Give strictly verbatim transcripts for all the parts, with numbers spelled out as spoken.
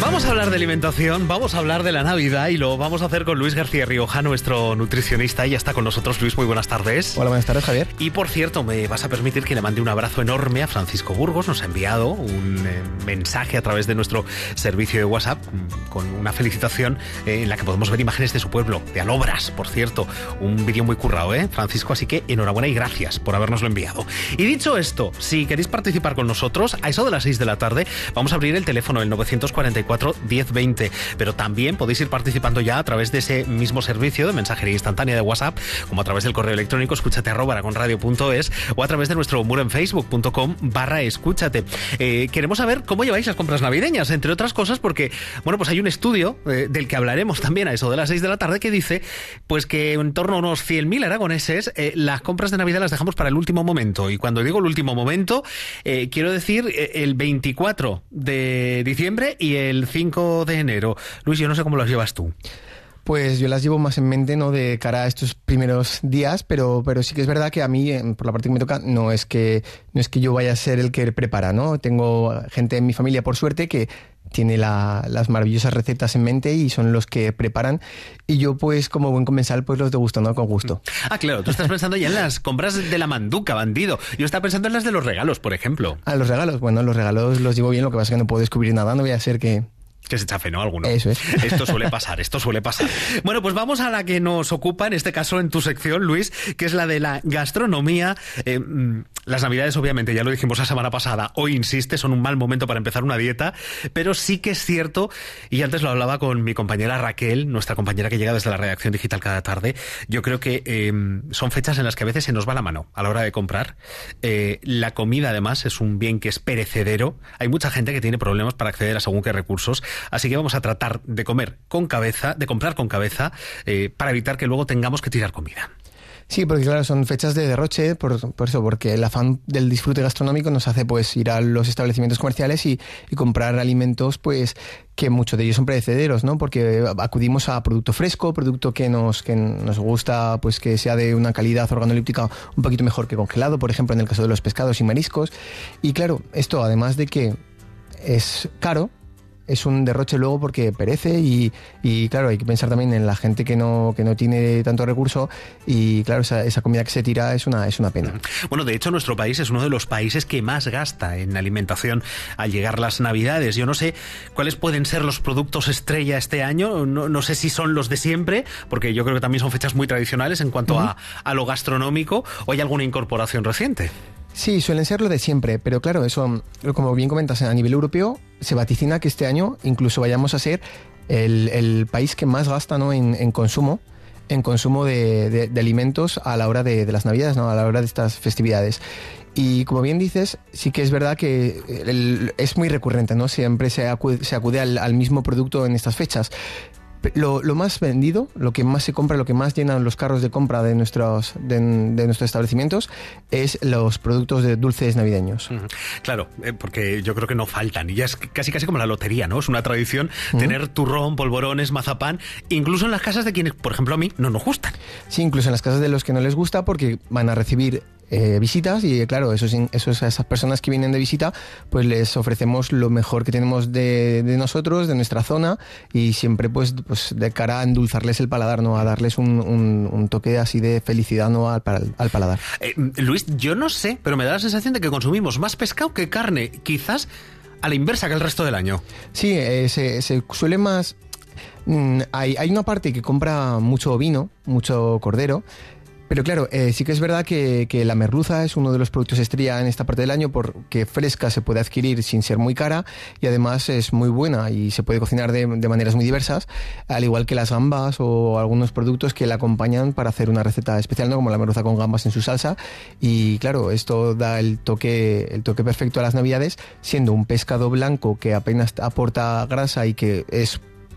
Vamos a hablar de alimentación, vamos a hablar de la Navidad y lo vamos a hacer con Luis García Rioja, nuestro nutricionista, y ya está con nosotros. Luis, muy buenas tardes. Hola, buenas tardes, Javier. Y por cierto, me vas a permitir que le mande un abrazo enorme a Francisco Burgos. Nos ha enviado un eh, mensaje a través de nuestro servicio de WhatsApp con una felicitación eh, en la que podemos ver imágenes de su pueblo, de Alobras, por cierto. Un vídeo muy currado, ¿eh, Francisco? Así que enhorabuena y gracias por habernoslo enviado. Y dicho esto, si queréis participar con nosotros, a eso de las seis de la tarde vamos a abrir el teléfono, el novecientos cuarenta y cuatro diez veinte, pero también podéis ir participando ya a través de ese mismo servicio de mensajería instantánea de WhatsApp, como a través del correo electrónico escúchate arroba aragonradio punto es o a través de nuestro muro en facebook.com barra escúchate. Eh, queremos saber cómo lleváis las compras navideñas, entre otras cosas porque, bueno, pues hay un estudio eh, del que hablaremos también a eso de las seis de la tarde que dice pues que en torno a unos cien mil aragoneses eh, las compras de Navidad las dejamos para el último momento, y cuando digo el último momento eh, quiero decir eh, el veinticuatro de diciembre y el cinco de enero. Luis, yo no sé cómo las llevas tú. Pues yo las llevo más en mente, ¿no?, de cara a estos primeros días, pero, pero sí que es verdad que a mí, por la parte que me toca, no es que, no es que yo vaya a ser el que prepara, ¿no? Tengo gente en mi familia, por suerte, que tiene la, las maravillosas recetas en mente y son los que preparan, y yo pues como buen comensal pues los degusto, ¿no?, con gusto. Ah, claro, tú estás pensando ya en las compras de la manduca, bandido. Yo estaba pensando en las de los regalos, por ejemplo. Ah, los regalos, bueno, los regalos los llevo bien, lo que pasa es que no puedo descubrir nada, no voy a ser que... Que se chafe, ¿no? Alguno. Eso es. Esto suele pasar, esto suele pasar. Bueno, pues vamos a la que nos ocupa, en este caso en tu sección, Luis, que es la de la gastronomía. Eh, las Navidades, obviamente, ya lo dijimos la semana pasada, hoy insiste, son un mal momento para empezar una dieta, pero sí que es cierto, y antes lo hablaba con mi compañera Raquel, nuestra compañera que llega desde la redacción digital cada tarde, yo creo que eh, son fechas en las que a veces se nos va la mano a la hora de comprar. Eh, la comida, además, es un bien que es perecedero. Hay mucha gente que tiene problemas para acceder a según qué recursos. Así que vamos a tratar de comer con cabeza, de comprar con cabeza, eh, para evitar que luego tengamos que tirar comida. Sí, porque claro, son fechas de derroche, por, por eso, porque el afán del disfrute gastronómico nos hace pues ir a los establecimientos comerciales y, y comprar alimentos pues que muchos de ellos son perecederos, ¿no? Porque acudimos a producto fresco, producto que nos que nos gusta pues que sea de una calidad organoléptica un poquito mejor que congelado, por ejemplo, en el caso de los pescados y mariscos. Y claro, esto además de que es caro, es un derroche luego porque perece y, y claro, hay que pensar también en la gente que no, que no tiene tanto recurso y claro, esa, esa comida que se tira es una, es una pena. Bueno, de hecho nuestro país es uno de los países que más gasta en alimentación al llegar las Navidades. Yo no sé cuáles pueden ser los productos estrella este año, no, no sé si son los de siempre, porque yo creo que también son fechas muy tradicionales en cuanto uh-huh. a, a lo gastronómico, o hay alguna incorporación reciente. Sí, suelen ser lo de siempre, pero claro, eso, como bien comentas, a nivel europeo se vaticina que este año incluso vayamos a ser el, el país que más gasta, ¿no?, en, en consumo, en consumo de, de, de alimentos a la hora de, de las Navidades, ¿no?, a la hora de estas festividades. Y como bien dices, sí que es verdad que el, es muy recurrente, ¿no? Siempre se acude, se acude al, al mismo producto en estas fechas. Lo, lo más vendido, lo que más se compra, lo que más llenan los carros de compra de nuestros, de, de nuestros establecimientos es los productos de dulces navideños. Claro, eh, porque yo creo que no faltan, y ya es casi casi como la lotería, ¿no? Es una tradición uh-huh. tener turrón, polvorones, mazapán, incluso en las casas de quienes, por ejemplo, a mí no nos gustan. Sí, incluso en las casas de los que no les gusta, porque van a recibir Eh, visitas y claro, esos, esos, a esas personas que vienen de visita pues les ofrecemos lo mejor que tenemos de, de nosotros, de nuestra zona, y siempre pues, pues de cara a endulzarles el paladar, ¿no?, a darles un, un, un toque así de felicidad, ¿no?, al, al paladar. eh, Luis, yo no sé, pero me da la sensación de que consumimos más pescado que carne, quizás a la inversa que el resto del año. Sí, eh, se, se suele más mm, hay, hay una parte que compra mucho ovino, mucho cordero. Pero claro, eh, sí que es verdad que, que la merluza es uno de los productos estrella en esta parte del año, porque fresca se puede adquirir sin ser muy cara y además es muy buena y se puede cocinar de, de maneras muy diversas, al igual que las gambas o algunos productos que la acompañan para hacer una receta especial, ¿no?, como la merluza con gambas en su salsa. Y claro, esto da el toque, el toque perfecto a las Navidades, siendo un pescado blanco que apenas aporta grasa y que es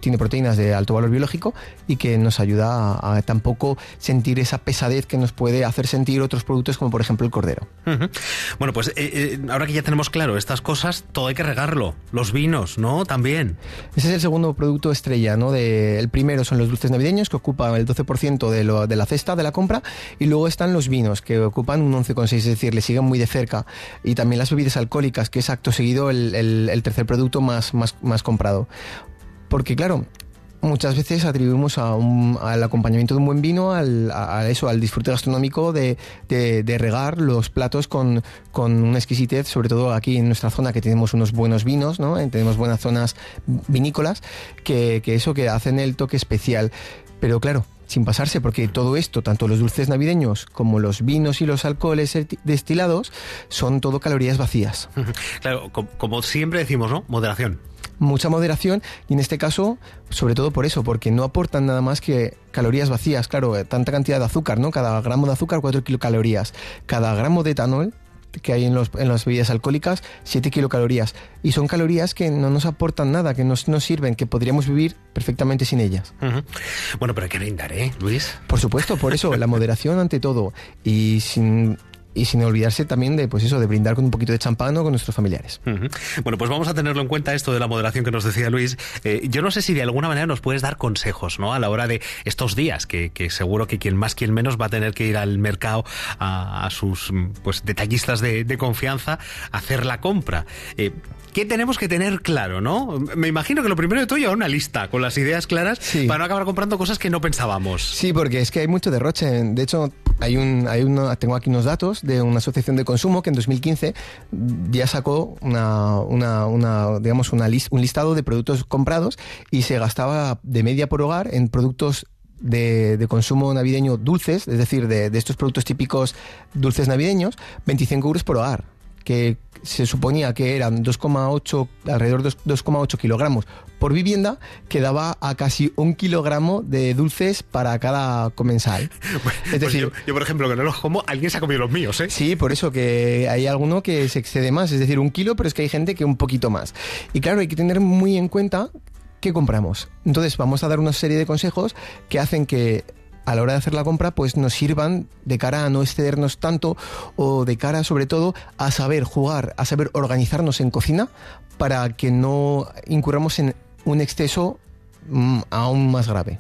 tiene proteínas de alto valor biológico y que nos ayuda a, a tampoco sentir esa pesadez que nos puede hacer sentir otros productos como por ejemplo el cordero. Uh-huh. Bueno, pues eh, eh, ahora que ya tenemos claro estas cosas, todo hay que regarlo. Los vinos, ¿no? También. Ese es el segundo producto estrella, ¿no? De, el primero son los dulces navideños, que ocupan el doce por ciento de, lo, de la cesta de la compra, y luego están los vinos, que ocupan un once coma seis, es decir, le siguen muy de cerca, y también las bebidas alcohólicas, que es acto seguido el, el, el tercer producto más, más, más comprado. Porque claro, muchas veces atribuimos a un, al acompañamiento de un buen vino, al, a, a eso, al disfrute gastronómico de, de, de regar los platos con, con una exquisitez, sobre todo aquí en nuestra zona que tenemos unos buenos vinos, ¿no? Tenemos buenas zonas vinícolas, que, que eso que hacen el toque especial. Pero claro, sin pasarse, porque todo esto, tanto los dulces navideños como los vinos y los alcoholes destilados, son todo calorías vacías. Claro, como siempre decimos, ¿no? Moderación. Mucha moderación, y en este caso, sobre todo por eso, porque no aportan nada más que calorías vacías. Claro, tanta cantidad de azúcar, ¿no? Cada gramo de azúcar, cuatro kilocalorías. Cada gramo de etanol que hay en, los, en las bebidas alcohólicas, siete kilocalorías. Y son calorías que no nos aportan nada, que nos, nos sirven, que podríamos vivir perfectamente sin ellas. Uh-huh. Bueno, pero hay que brindar, ¿eh, Luis? Por supuesto, por eso, la moderación ante todo. Y sin... Y sin olvidarse también de, pues eso, de brindar con un poquito de champán o con nuestros familiares. Uh-huh. Bueno, pues vamos a tenerlo en cuenta, esto de la moderación que nos decía Luis. Eh, yo no sé si de alguna manera nos puedes dar consejos, ¿no? A la hora de estos días, que, que seguro que quien más, quien menos va a tener que ir al mercado a, a sus pues detallistas de, de confianza a hacer la compra. Eh, ¿Qué tenemos que tener claro, no? Me imagino que lo primero de todo llevar una lista con las ideas claras, sí, para no acabar comprando cosas que no pensábamos. Sí, porque es que hay mucho derroche. De hecho, hay un, hay uno, tengo aquí unos datos de una asociación de consumo que en dos mil quince ya sacó una, una, una, digamos una list, un listado de productos comprados, y se gastaba de media por hogar en productos De, de consumo navideño dulces, es decir, de, de estos productos típicos dulces navideños, veinticinco euros por hogar, que se suponía que eran dos coma ocho, alrededor de dos coma ocho kilogramos por vivienda, que daba a casi un kilogramo de dulces para cada comensal. Bueno, es decir, pues yo, yo, por ejemplo, que no los como, alguien se ha comido los míos, ¿eh? Sí, por eso que hay alguno que se excede más, es decir, un kilo, pero es que hay gente que un poquito más. Y claro, hay que tener muy en cuenta qué compramos. Entonces vamos a dar una serie de consejos que hacen que a la hora de hacer la compra pues nos sirvan de cara a no excedernos tanto, o de cara sobre todo a saber jugar, a saber organizarnos en cocina para que no incurramos en un exceso mm, aún más grave.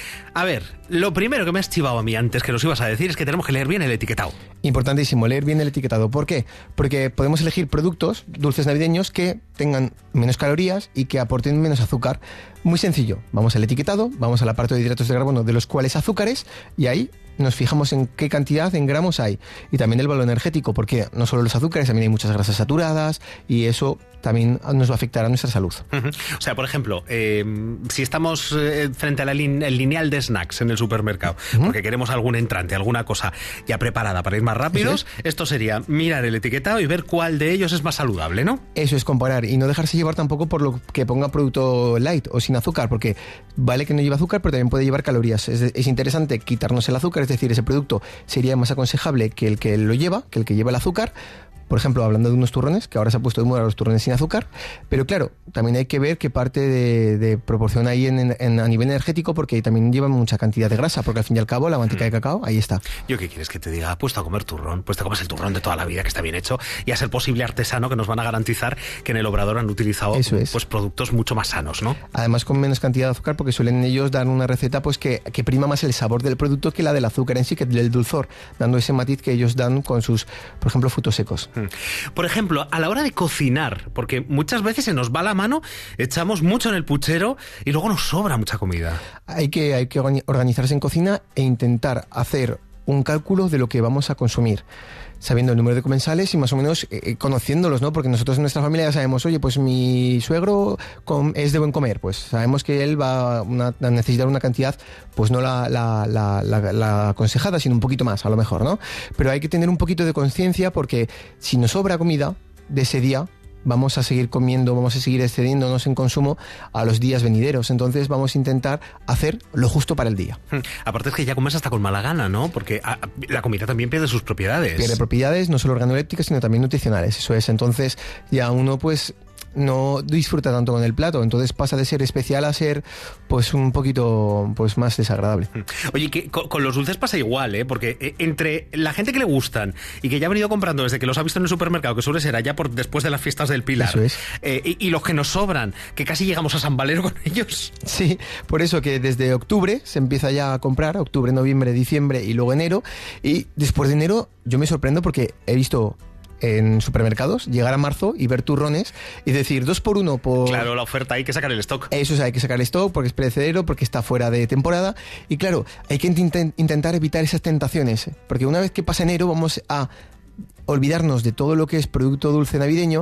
A ver, lo primero que me has chivado a mí antes que nos ibas a decir es que tenemos que leer bien el etiquetado. Importantísimo, leer bien el etiquetado. ¿Por qué? Porque podemos elegir productos dulces navideños que tengan menos calorías y que aporten menos azúcar. Muy sencillo, vamos al etiquetado, vamos al apartado de hidratos de carbono, de los cuales azúcares, y ahí nos fijamos en qué cantidad en gramos hay, y también el valor energético, porque no solo los azúcares, también hay muchas grasas saturadas, y eso también nos va a afectar a nuestra salud. Uh-huh. O sea, por ejemplo, eh, si estamos eh, frente al lin- lineal de snacks en el supermercado, uh-huh, porque queremos algún entrante, alguna cosa ya preparada para ir más rápidos, ¿sí? Esto sería mirar el etiquetado y ver cuál de ellos es más saludable, ¿no? Eso es, comparar, y no dejarse llevar tampoco por lo que ponga producto light o sin azúcar, porque vale que no lleva azúcar, pero también puede llevar calorías. Es, es interesante quitarnos el azúcar, es decir, ese producto sería más aconsejable que el que lo lleva, que el que lleva el azúcar. Por ejemplo, hablando de unos turrones, que ahora se ha puesto de moda los turrones sin azúcar, pero claro, también hay que ver qué parte de, de proporción hay en, en, a nivel energético, porque también llevan mucha cantidad de grasa, porque al fin y al cabo la manteca de cacao, ahí está. ¿Yo qué quieres que te diga? Puesto a comer turrón, pues te comes el turrón de toda la vida, que está bien hecho, y a ser posible artesano, que nos van a garantizar que en el obrador han utilizado es. pues productos mucho más sanos, ¿no? Además con menos cantidad de azúcar, porque suelen ellos dar una receta pues que, que prima más el sabor del producto que la del azúcar en sí, que del dulzor, dando ese matiz que ellos dan con sus, por ejemplo, frutos secos. Por ejemplo, ejemplo, a la hora de cocinar, porque muchas veces se nos va la mano, echamos mucho en el puchero y luego nos sobra mucha comida. Hay que, hay que organizarse en cocina e intentar hacer un cálculo de lo que vamos a consumir, sabiendo el número de comensales y más o menos eh, conociéndolos, ¿no? Porque nosotros en nuestra familia ya sabemos, oye, pues mi suegro com- es de buen comer, pues sabemos que él va una, a necesitar una cantidad, pues no la, la, la, la, la aconsejada, sino un poquito más, a lo mejor, ¿no? Pero hay que tener un poquito de conciencia, porque si nos sobra comida de ese día, vamos a seguir comiendo, vamos a seguir excediéndonos en consumo a los días venideros. Entonces vamos a intentar hacer lo justo para el día. Hmm. Aparte es que ya comes hasta con mala gana, ¿no? Porque a, la comida también pierde sus propiedades. Pierde propiedades, no solo organolépticas, sino también nutricionales. Eso es. Entonces ya uno pues no disfruta tanto con el plato, entonces pasa de ser especial a ser pues un poquito pues más desagradable. Oye, que con, con los dulces pasa igual, ¿eh? Porque eh, entre la gente que le gustan y que ya ha venido comprando desde que los ha visto en el supermercado, que suele ser allá por después de las fiestas del Pilar, eso es. eh, y, y los que nos sobran, que casi llegamos a San Valero con ellos. Sí, por eso que desde octubre se empieza ya a comprar, octubre, noviembre, diciembre y luego enero, y después de enero yo me sorprendo porque he visto en supermercados llegar a marzo y ver turrones y decir dos por uno por... Claro, la oferta, hay que sacar el stock. Eso es, hay que sacar el stock porque es perecedero, porque está fuera de temporada, y claro, hay que int- intentar evitar esas tentaciones, porque una vez que pasa enero vamos a olvidarnos de todo lo que es producto dulce navideño,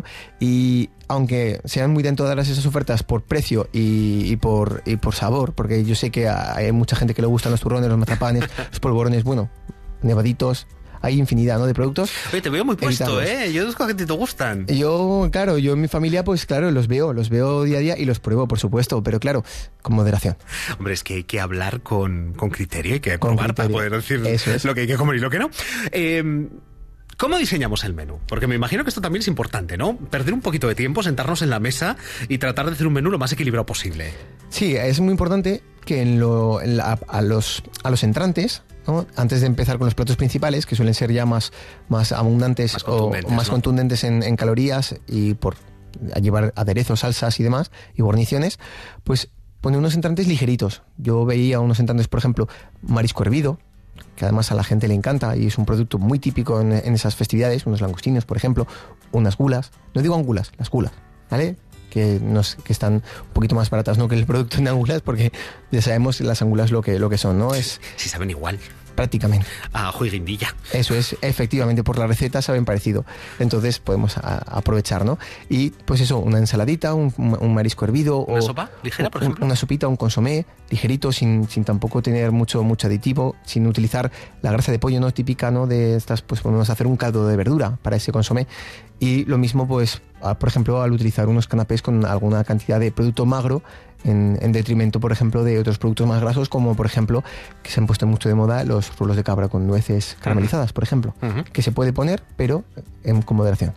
y aunque sean muy tentadoras esas ofertas por precio y, y, por, y por sabor, porque yo sé que hay mucha gente que le gustan los turrones, los mazapanes, los polvorones, bueno, nevaditos, hay infinidad, ¿no?, de productos. Oye, te veo muy puesto, evitarlos. ¿eh? Yo los que te gustan. Yo, claro, yo en mi familia, pues claro, los veo, los veo día a día y los pruebo, por supuesto, pero claro, con moderación. Hombre, es que hay que hablar con, con criterio, hay que Con probar para criterio. poder decir Eso es. lo que hay que comer y lo que no. Eh, ¿Cómo diseñamos el menú? Porque me imagino que esto también es importante, ¿no? Perder un poquito de tiempo, sentarnos en la mesa y tratar de hacer un menú lo más equilibrado posible. Sí, es muy importante que en lo, en la, a, los, a los entrantes, ¿no?, antes de empezar con los platos principales, que suelen ser ya más, más abundantes Más o contundentes, más ¿no? contundentes en, en calorías y por a llevar aderezos, salsas y demás, y guarniciones, pues poner unos entrantes ligeritos. Yo veía unos entrantes, por ejemplo, marisco hervido, que además a la gente le encanta y es un producto muy típico en, en esas festividades, unos langostinos, por ejemplo, unas gulas, no digo angulas, las gulas, ¿vale?, que, nos, que están un poquito más baratas, ¿no?, que el producto en angulas, porque ya sabemos las angulas lo que, lo que son, ¿no? Es Si saben igual. prácticamente. A ajo y guindilla. Eso es, efectivamente, por la receta saben parecido. Entonces podemos a, aprovechar, ¿no? Y pues eso, una ensaladita, un, un marisco hervido. ¿Una o sopa ligera, por un- ejemplo? Una sopita, un consomé ligerito, sin, sin tampoco tener mucho, mucho aditivo, sin utilizar la grasa de pollo, ¿no?, típica, ¿no?, de estas, pues podemos hacer un caldo de verdura para ese consomé. Y lo mismo, pues, a- por ejemplo, al utilizar unos canapés con alguna cantidad de producto magro, en, en detrimento, por ejemplo, de otros productos más grasos, como por ejemplo, que se han puesto mucho de moda los rulos de cabra con nueces caramelizadas, por ejemplo, Ujú. que se puede poner, pero en, con moderación.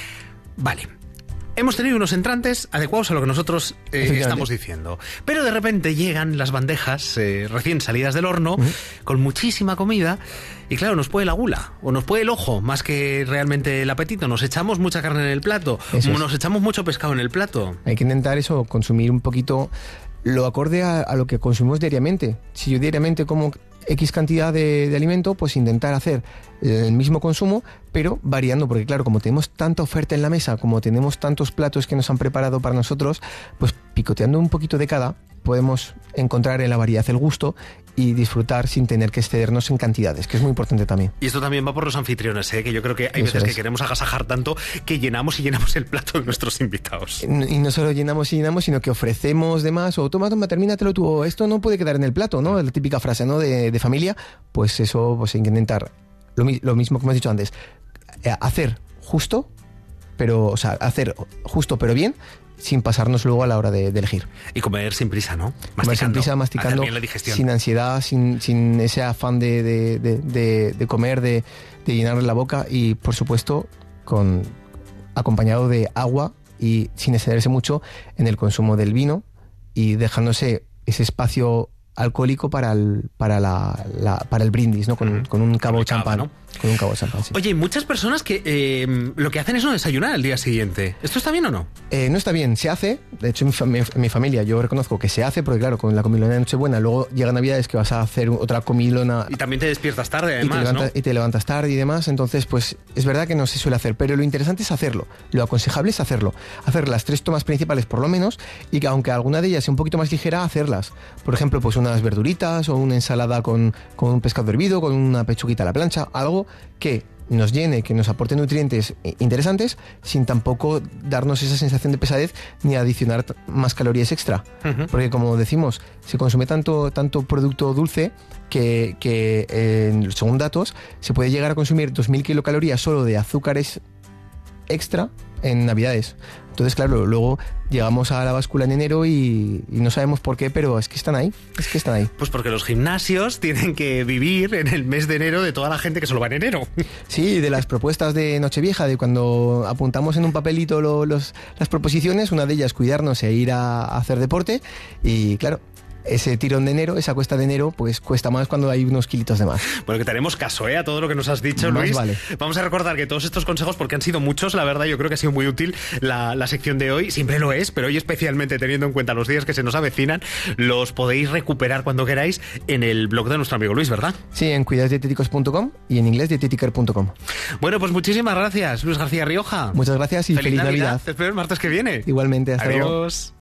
Vale. Hemos tenido unos entrantes adecuados a lo que nosotros eh, Efectivamente. estamos diciendo. Pero de repente llegan las bandejas eh, recién salidas del horno, Ujú. con muchísima comida, y claro, nos puede la gula, o nos puede el ojo, más que realmente el apetito. Nos echamos mucha carne en el plato, Eso es. nos echamos mucho pescado en el plato. Hay que intentar eso, consumir un poquito lo acorde a, a lo que consumimos diariamente. Si yo diariamente como X cantidad de, de alimento, pues intentar hacer el mismo consumo, pero variando, porque claro, como tenemos tanta oferta en la mesa, como tenemos tantos platos que nos han preparado para nosotros, pues picoteando un poquito de cada, podemos encontrar en la variedad el gusto y disfrutar sin tener que excedernos en cantidades, que es muy importante también. Y esto también va por los anfitriones, ¿eh? Que yo creo que hay Eso veces que es. queremos agasajar tanto que llenamos y llenamos el plato de nuestros invitados. Y no solo llenamos y llenamos, sino que ofrecemos de más, o toma, toma, termínatelo tú, o esto no puede quedar en el plato, ¿no? La típica frase, ¿no?, de, de familia. Pues eso, pues hay que intentar, lo, mi- lo mismo que hemos dicho antes, eh, hacer justo, pero, o sea, hacer justo pero bien, sin pasarnos luego a la hora de, de elegir. Y comer sin prisa, ¿no? Comer sin prisa, hacer masticando, bien la digestión. sin ansiedad, sin, sin ese afán de, de, de, de- de comer, de, de llenar la boca y, por supuesto, con acompañado de agua y sin excederse mucho en el consumo del vino y dejándose ese espacio alcohólico para el, para la, la- para el brindis, ¿no? Con, Ujú. con un cabo el cava, champán. ¿no? Con un cabo champán, sí. Oye, hay muchas personas que eh, lo que hacen es no desayunar al día siguiente. ¿Esto está bien o no? Eh, no está bien, se hace, de hecho en mi, fam- en mi familia yo reconozco que se hace, porque claro, con la comilona de Nochebuena, luego llega Navidades que vas a hacer otra comilona Y también te despiertas tarde, y, te además, levantas, ¿no? y te levantas tarde y demás, entonces pues es verdad que no se suele hacer, pero lo interesante es hacerlo, lo aconsejable es hacerlo, hacer las tres tomas principales por lo menos, y que aunque alguna de ellas sea un poquito más ligera, hacerlas, por ejemplo pues unas verduritas o una ensalada con, con un pescado hervido, con una pechuguita a la plancha, algo que nos llene, que nos aporte nutrientes interesantes, sin tampoco darnos esa sensación de pesadez ni adicionar t- más calorías extra. Ujú. Porque como decimos, se consume tanto, tanto producto dulce que, que eh, según datos, se puede llegar a consumir dos mil kilocalorías solo de azúcares extra en Navidades. Entonces, claro, luego llegamos a la báscula en enero y, y no sabemos por qué, pero es que están ahí, es que están ahí. Pues porque los gimnasios tienen que vivir en el mes de enero de toda la gente que solo va en enero. Sí, de las propuestas de Nochevieja, de cuando apuntamos en un papelito lo, los, las proposiciones, una de ellas cuidarnos e ir a, a hacer deporte y claro, ese tirón de enero, esa cuesta de enero, pues cuesta más cuando hay unos kilitos de más. Bueno, que tenemos caso, ¿eh? A todo lo que nos has dicho, Más Luis. vale. Vamos a recordar que todos estos consejos, porque han sido muchos, la verdad, yo creo que ha sido muy útil la, la sección de hoy. Siempre lo es, pero hoy especialmente teniendo en cuenta los días que se nos avecinan, los podéis recuperar cuando queráis en el blog de nuestro amigo Luis, ¿verdad? Sí, en cuidados dietéticos punto com y en inglés dietetiker punto com. Bueno, pues muchísimas gracias, Luis García Rioja. Muchas gracias y feliz, feliz Navidad. Navidad. Te espero el martes que viene. Igualmente, hasta Adiós. luego.